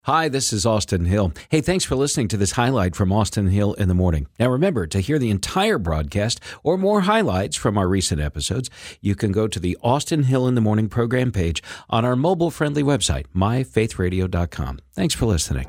Hi, this is Austin Hill. Hey, thanks for listening to this highlight from Austin Hill in the Morning. Now remember, to hear the entire broadcast or more highlights from our recent episodes, you can go to the Austin Hill in the Morning program page on our mobile-friendly website, myfaithradio.com. Thanks for listening.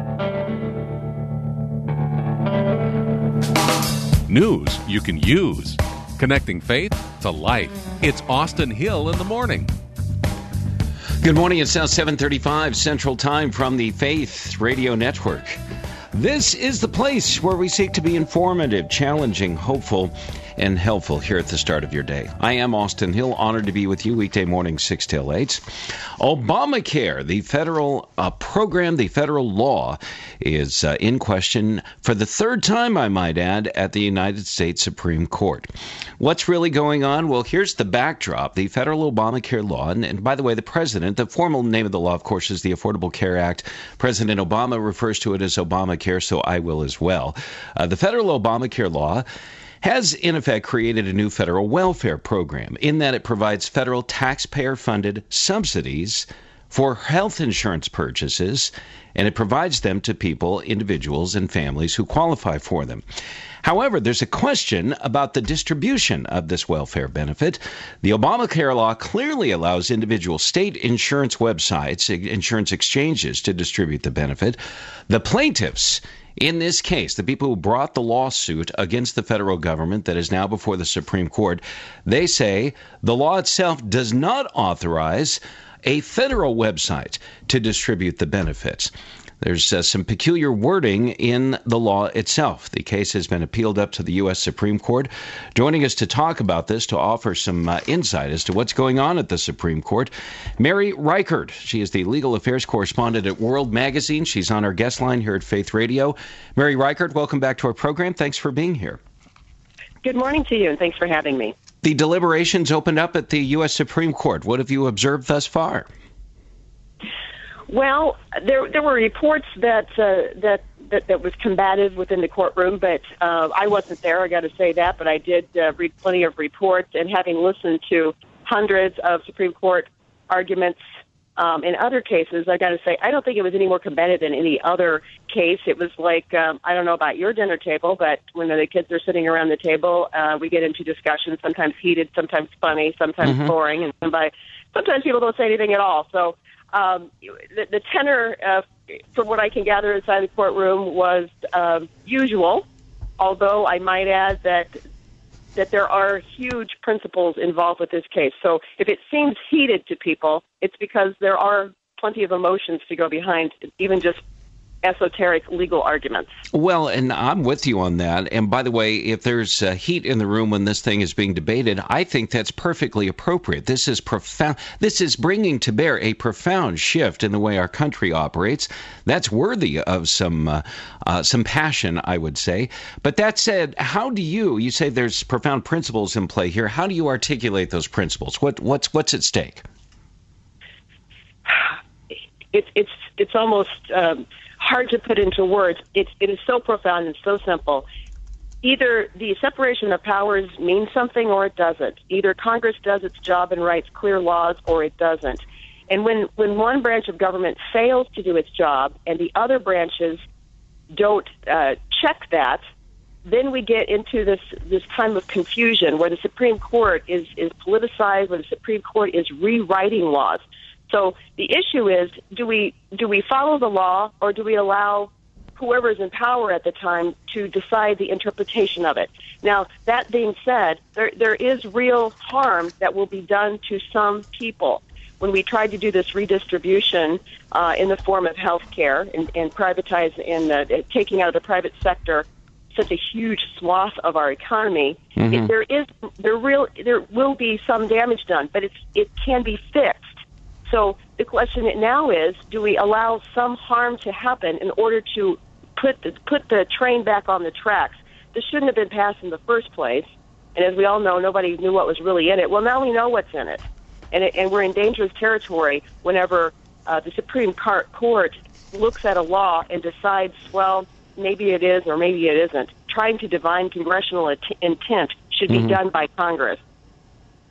News you can use. Connecting faith to life. It's Austin Hill in the Morning. Good morning. It's now 7:35 Central Time from the Faith Radio Network. This is the place where we seek to be informative, challenging, hopeful, and helpful here at the start of your day. I am Austin Hill, honored to be with you weekday morning 6 till 8. Obamacare, the federal program, the federal law, is in question for the third time, I might add, at the United States Supreme Court. What's really going on? Well, here's the backdrop. The federal Obamacare law, and by the way, the president, the formal name of the law, of course, is the Affordable Care Act. President Obama refers to it as Obamacare, so I will as well. The federal Obamacare law has, in effect, created a new federal welfare program in that it provides federal taxpayer-funded subsidies for health insurance purchases, and it provides them to people, individuals, and families who qualify for them. However, there's a question about the distribution of this welfare benefit. The Obamacare law clearly allows individual state insurance websites, insurance exchanges, to distribute the benefit. The plaintiffs in this case, the people who brought the lawsuit against the federal government that is now before the Supreme Court, they say the law itself does not authorize a federal website to distribute the benefits. There's some peculiar wording in the law itself. The case has been appealed up to the U.S. Supreme Court. Joining us to talk about this, to offer some insight as to what's going on at the Supreme Court, Mary Reichert. She is the legal affairs correspondent at World Magazine. She's on our guest line here at Faith Radio. Mary Reichert, welcome back to our program. Thanks for being here. Good morning to you, and thanks for having me. The deliberations opened up at the U.S. Supreme Court. What have you observed thus far? Well, there were reports that was combative within the courtroom, but I wasn't there, I got to say that, but I did read plenty of reports, and having listened to hundreds of Supreme Court arguments in other cases, I got to say, I don't think it was any more combative than any other case. It was like, I don't know about your dinner table, but when the kids are sitting around the table, we get into discussions, sometimes heated, sometimes funny, sometimes boring, and sometimes people don't say anything at all. So the tenor, from what I can gather inside the courtroom, was usual, although I might add that there are huge principles involved with this case. So if it seems heated to people, it's because there are plenty of emotions to go behind even just esoteric legal arguments. Well, and I'm with you on that. And by the way, if there's heat in the room when this thing is being debated, I think that's perfectly appropriate. This is profound. This is bringing to bear a profound shift in the way our country operates. That's worthy of some passion, I would say. But that said, how do you say there's profound principles in play here? How do you articulate those principles? What's at stake? It's almost hard to put into words. It is so profound and so simple. Either the separation of powers means something or it doesn't. Either Congress does its job and writes clear laws or it doesn't. And when one branch of government fails to do its job and the other branches don't check that, then we get into this time of confusion where the Supreme Court is politicized, where the Supreme Court is rewriting laws. So the issue is, do we follow the law, or do we allow whoever is in power at the time to decide the interpretation of it? Now, that being said, there is real harm that will be done to some people when we try to do this redistribution in the form of health care and privatize and taking out of the private sector such a huge swath of our economy. There will be some damage done, but it can be fixed. So the question now is, do we allow some harm to happen in order to put the train back on the tracks? This shouldn't have been passed in the first place. And as we all know, nobody knew what was really in it. Well, now we know what's in it. And we're in dangerous territory whenever the Supreme Court looks at a law and decides, well, maybe it is or maybe it isn't. Trying to divine congressional intent should be done by Congress.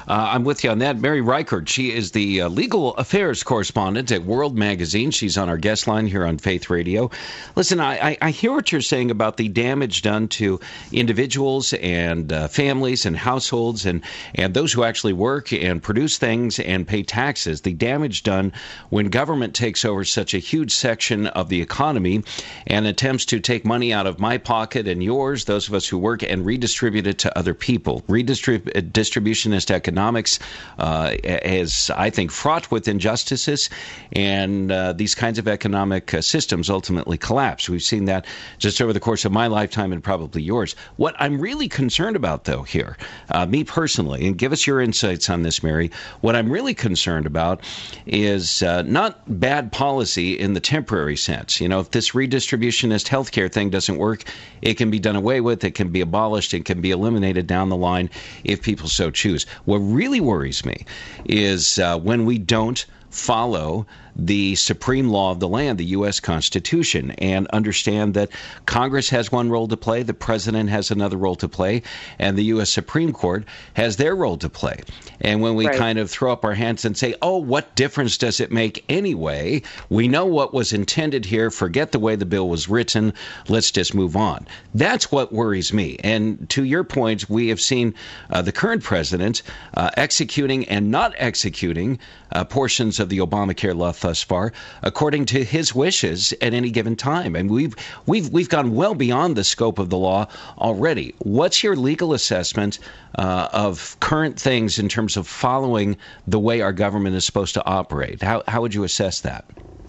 I'm with you on that. Mary Reichert, she is the legal affairs correspondent at World Magazine. She's on our guest line here on Faith Radio. Listen, I hear what you're saying about the damage done to individuals and families and households and those who actually work and produce things and pay taxes. The damage done when government takes over such a huge section of the economy and attempts to take money out of my pocket and yours, those of us who work, and redistribute it to other people. Distributionist economics is, I think, fraught with injustices, and these kinds of economic systems ultimately collapse. We've seen that just over the course of my lifetime and probably yours. What I'm really concerned about, though, here, me personally, and give us your insights on this, Mary, what I'm really concerned about is not bad policy in the temporary sense. You know, if this redistributionist healthcare thing doesn't work, it can be done away with, it can be abolished, it can be eliminated down the line if people so choose. What really worries me is when we don't follow the supreme law of the land, the U.S. Constitution, and understand that Congress has one role to play, the President has another role to play, and the U.S. Supreme Court has their role to play. And when we kind of throw up our hands and say, oh, what difference does it make anyway? We know what was intended here. Forget the way the bill was written. Let's just move on. That's what worries me. And to your point, we have seen the current president executing and not executing portions of the Obamacare law thus far, according to his wishes at any given time. And we've gone well beyond the scope of the law already. What's your legal assessment of current things in terms of following the way our government is supposed to operate? How would you assess that?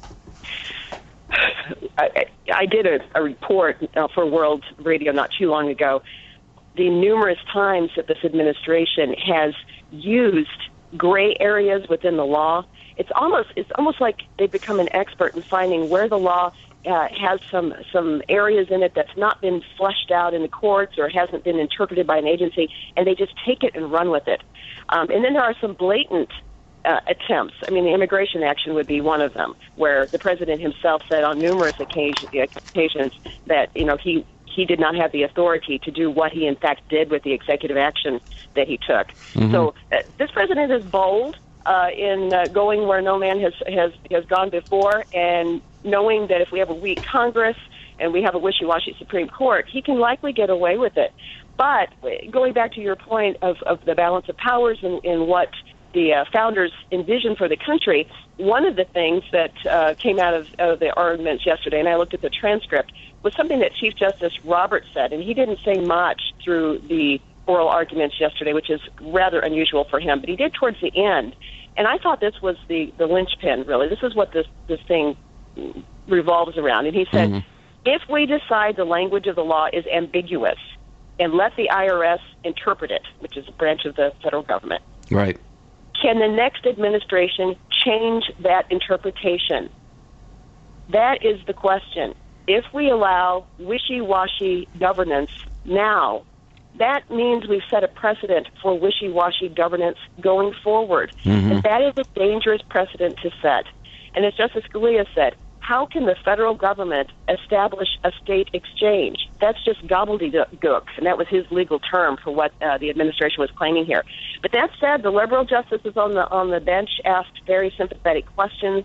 I did a report for World Radio not too long ago. The numerous times that this administration has used gray areas within the law, it's almost like they've become an expert in finding where the law has some areas in it that's not been fleshed out in the courts or hasn't been interpreted by an agency, and they just take it and run with it. And then there are some blatant attempts. I mean, the immigration action would be one of them, where the president himself said on numerous occasions that, you know, he did not have the authority to do what he in fact did with the executive action that he took. Mm-hmm. So this president is bold in going where no man has gone before, and knowing that if we have a weak Congress and we have a wishy-washy Supreme Court, he can likely get away with it. But going back to your point of the balance of powers and what the founders envisioned for the country, one of the things that came out of the arguments yesterday, and I looked at the transcript, was something that Chief Justice Roberts said, and he didn't say much through the oral arguments yesterday, which is rather unusual for him, but he did towards the end. And I thought this was the linchpin, really. This is what this thing revolves around. And he said, if we decide the language of the law is ambiguous and let the IRS interpret it, which is a branch of the federal government, right, can the next administration change that interpretation? That is the question. If we allow wishy-washy governance now, that means we've set a precedent for wishy-washy governance going forward. Mm-hmm. And that is a dangerous precedent to set. And as Justice Scalia said, how can the federal government establish a state exchange? That's just gobbledygook, and that was his legal term for what the administration was claiming here. But that said, the liberal justices on the bench asked very sympathetic questions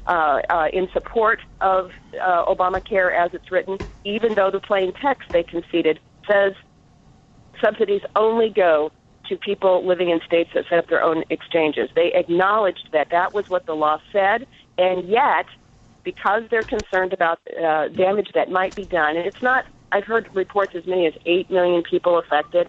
in support of Obamacare as it's written, even though the plain text, they conceded, says subsidies only go to people living in states that set up their own exchanges. They acknowledged that that was what the law said, and yet, because they're concerned about damage that might be done, and it's not, I've heard reports as many as 8 million people affected.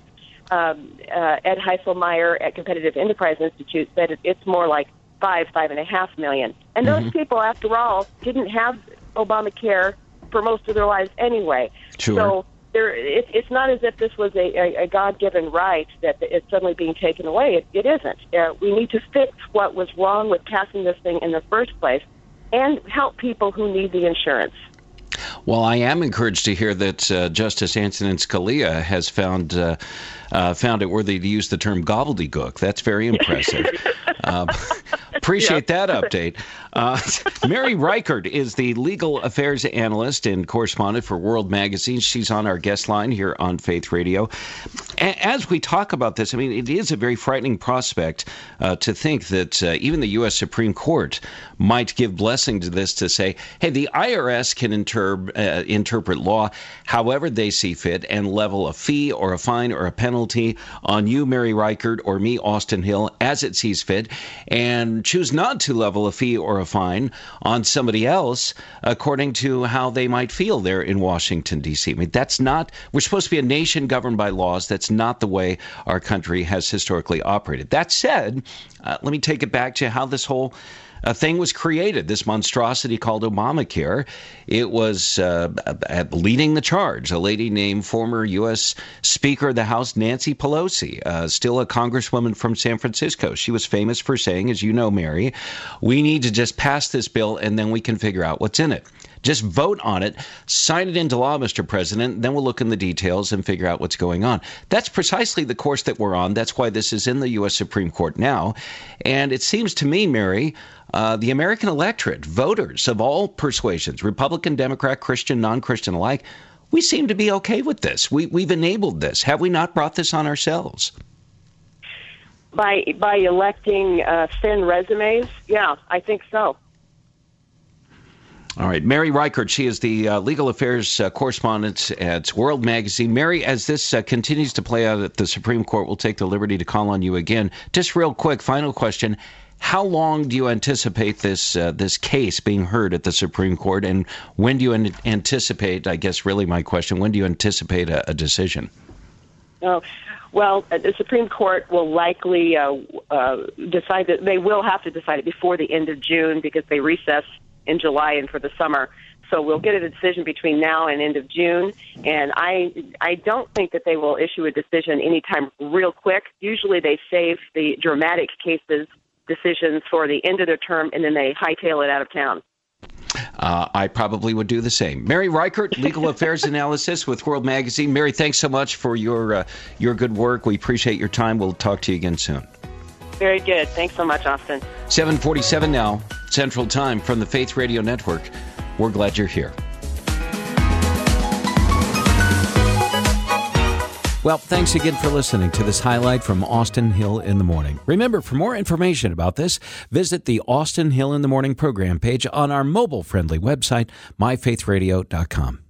Ed Heiselmeyer at Competitive Enterprise Institute said it's more like 5.5 million. And those people, after all, didn't have Obamacare for most of their lives anyway. Sure. So it's not as if this was a God-given right that it's suddenly being taken away. It isn't. We need to fix what was wrong with passing this thing in the first place and help people who need the insurance. Well, I am encouraged to hear that Justice Antonin Scalia has found it worthy to use the term gobbledygook. That's very impressive. Appreciate that update. Mary Reichert is the legal affairs analyst and correspondent for World Magazine. She's on our guest line here on Faith Radio. As we talk about this, I mean, it is a very frightening prospect to think that even the U.S. Supreme Court might give blessing to this, to say, hey, the IRS can interpret law however they see fit and level a fee or a fine or a penalty on you, Mary Reichert, or me, Austin Hill, as it sees fit, and choose not to level a fee or a fine on somebody else according to how they might feel there in Washington, D.C. I mean, that's not, we're supposed to be a nation governed by laws. That's not the way our country has historically operated. That said, let me take it back to how this whole thing was created, this monstrosity called Obamacare. It was leading the charge, a lady named former U.S. Speaker of the House Nancy Pelosi, still a congresswoman from San Francisco. She was famous for saying, as you know, Mary, we need to just pass this bill and then we can figure out what's in it. Just vote on it, sign it into law, Mr. President, then we'll look in the details and figure out what's going on. That's precisely the course that we're on. That's why this is in the U.S. Supreme Court now. And it seems to me, Mary, the American electorate, voters of all persuasions, Republican, Democrat, Christian, non-Christian alike, we seem to be okay with this. We've enabled this. Have we not brought this on ourselves? By electing thin resumes? Yeah, I think so. All right. Mary Reichert, she is the legal affairs correspondent at World Magazine. Mary, as this continues to play out at the Supreme Court, we'll take the liberty to call on you again. Just real quick, final question. How long do you anticipate this case being heard at the Supreme Court, and when do you anticipate, I guess really my question, when do you anticipate a decision? Oh, well, the Supreme Court will likely decide that they will have to decide it before the end of June because they recess in July and for the summer. So we'll get a decision between now and end of June. And I don't think that they will issue a decision anytime real quick. Usually they save the dramatic decisions for the end of their term, and then they hightail it out of town. I probably would do the same. Mary Reichert, legal affairs analyst with World Magazine. Mary, thanks so much for your good work. We appreciate your time. We'll talk to you again soon. Very good. Thanks so much, Austin. 7:47 now, Central Time from the Faith Radio Network. We're glad you're here. Well, thanks again for listening to this highlight from Austin Hill in the Morning. Remember, for more information about this, visit the Austin Hill in the Morning program page on our mobile-friendly website, myfaithradio.com.